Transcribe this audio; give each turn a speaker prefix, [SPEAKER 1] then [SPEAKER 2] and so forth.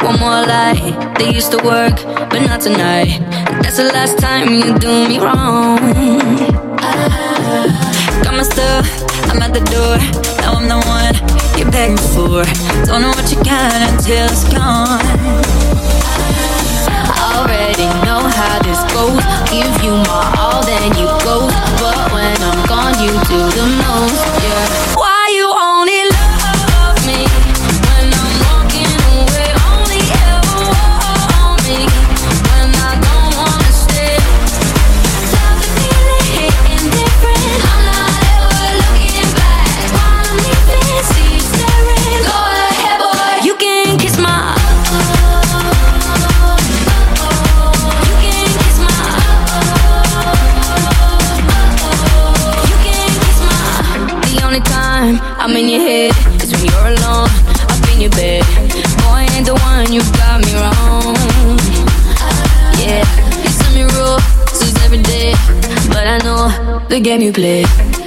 [SPEAKER 1] one more lie. They used to work, but not tonight. That's the last time you do me wrong. Got my stuff, I'm at the door. Now I'm the one you're begging for. Don't know what you got until it's gone. Already know how this goes. Give you my all, then you go. But when I'm gone, you do the most, yeah. Why you only love me when I'm walking away? Only ever want me when I don't wanna stay. Love the feeling, hitting different. I'm not ever looking back. While I'm leaving, see you staring. Go ahead, boy, you can kiss my I'm in your head, cause when you're alone, up in your bed. Boy, I ain't the one, you got me wrong. Yeah, you send me rules every day, but I know the game you play.